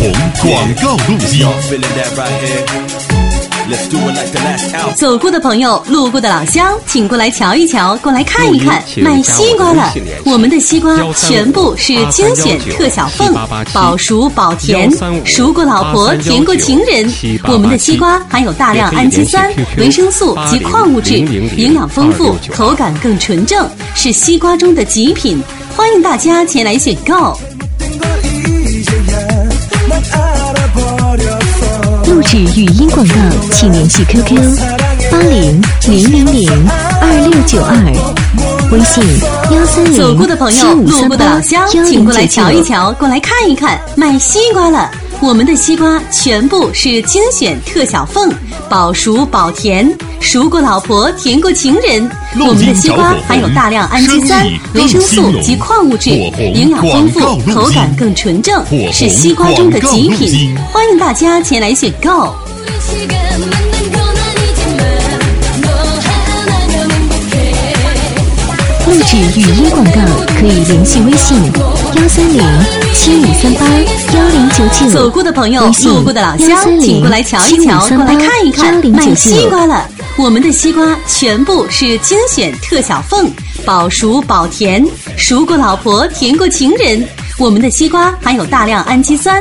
红广告路径。 走过的朋友，路过的老乡，请过来瞧一瞧，过来看一看，卖西瓜了。我们的西瓜全部是精选特小凤，保熟保甜，熟过老婆，甜过情人。我们的西瓜含有大量氨基酸、维生素及矿物质，营养丰富，口感更纯正，是西瓜中的极品。欢迎大家前来选购。 录制语音广告，请联系 QQ 8000022692，微信130。 走过的朋友，路过的老乡，请过来瞧一瞧，过来看一看，卖西瓜了。我们的西瓜全部是精选特小凤，保熟保甜，熟过老婆，甜过情人。我们的西瓜含有大量氨基酸、维生素及矿物质，营养丰富，口感更纯正，是西瓜中的极品。欢迎大家前来选购。 录制语音广告可以联系微信13075381099。 走过的朋友，路过的老乡，请过来瞧一瞧，过来看一看，卖西瓜了。我们的西瓜全部是精选特小凤，保熟保甜，熟过老婆，甜过情人。我们的西瓜含有大量氨基酸、